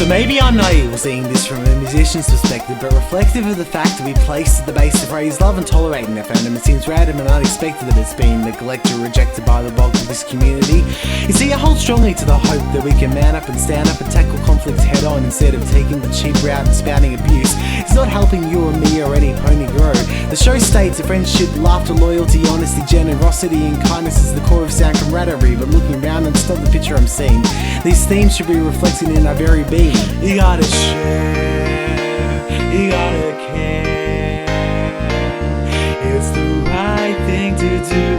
So maybe I'm naive seeing this from a musician's perspective, but reflective of the fact that we placed at the base the phrase love and tolerating their fandom, it seems random and unexpected that it's been neglected or rejected by the bulk of this community. You see, I hold strongly to the hope that we can man up and stand up and tackle conflicts head on instead of taking the cheap route and spouting abuse. It's not helping you or me or any pony grow. The show states that friendship, laughter, loyalty, honesty, generosity and kindness is the core of sound camaraderie, but looking around and it's not the picture I'm seeing. These themes should be reflected in our very being. You gotta share, you gotta care. It's the right thing to do.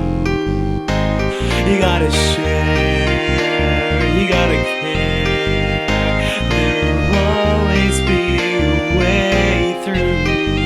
You gotta share, you gotta care. There'll always be a way through.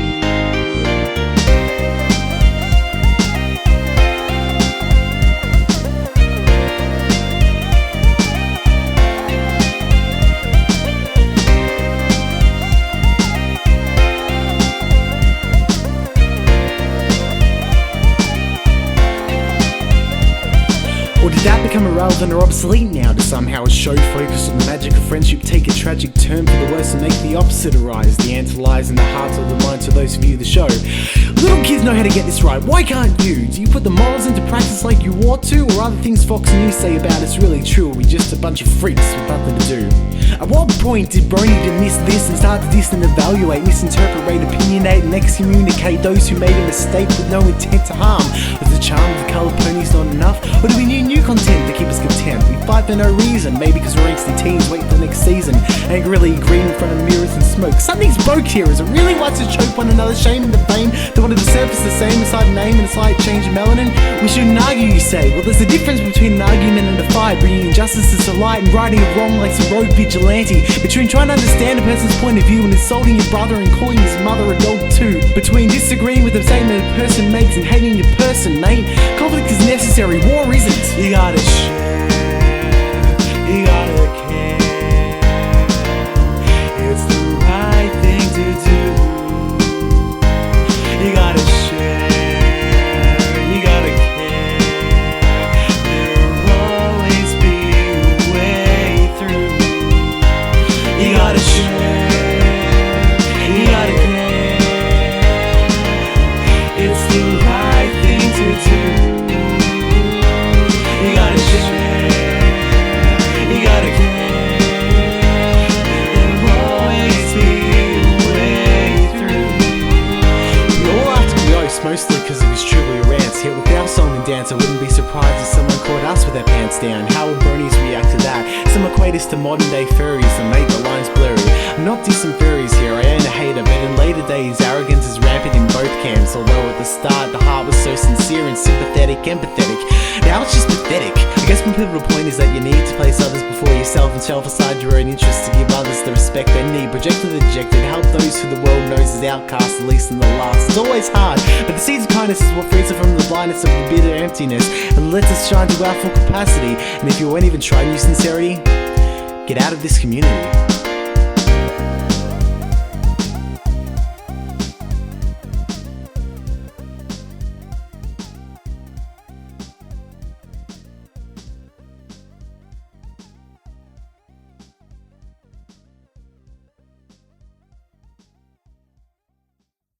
Or did that become irrelevant or obsolete now to somehow a show focused on the magic of friendship take a tragic turn for the worse and make the opposite arise? The answer lies in the hearts of the minds of those who view the show. Little kids know how to get this right, why can't you? Do you put the morals into practice like you ought to? Or other things Fox News say about us really true? Or are we just a bunch of freaks with nothing to do? At what point did Brony dismiss this and start to diss and evaluate, misinterpret, rate, opinionate and excommunicate those who made a mistake with no intent to harm? Was the charm of the coloured ponies not enough? Or do we need new content to keep us content? We fight for no reason, maybe because we're angsty teens waiting for the next season, angrily green in front of mirrors and smoke. Something's broke here. Is it really right to choke one another, shame and the fame? They wanted the surface the same, a slight name and a slight change of melanin. We shouldn't argue, you say. Well, there's a difference between an argument and a fight, bringing injustices to light and righting it wrong like some rogue vigilante. Between trying to understand a person's point of view and insulting your brother and calling his mother a dog too. Between disagreeing with the statement a person makes and hating the person, mate. Conflict is necessary, war isn't. You gotta share, you gotta care. It's the right thing to do. You gotta share, you gotta care. There'll always be a way through. You gotta share, you gotta care. It's the right thing to do. You gotta share, you gotta care. There'll always be a way through. We all have to be honest, mostly because it was truly a rant. Yet with our song and dance, I wouldn't be surprised if someone caught us with our pants down. How would bronies react to that? Some equate us to modern day furries and make the lines blurry. I'm not dissing furries here, I ain't a hater, but in later days arrogance is rampant in both camps. Although at the start the heart was so sincere and sympathetic, empathetic. Now it's just pathetic. I guess my pivotal point is that you need to place others before yourself and shelf aside your own interests to give others the respect they need. Projected the dejected, help those who the world knows as outcasts, at least in the last. It's always hard, but the seeds of kindness is what frees us from the blindness of the bitter emptiness and lets us shine to our full capacity. And if you won't even try new sincerity, get out of this community.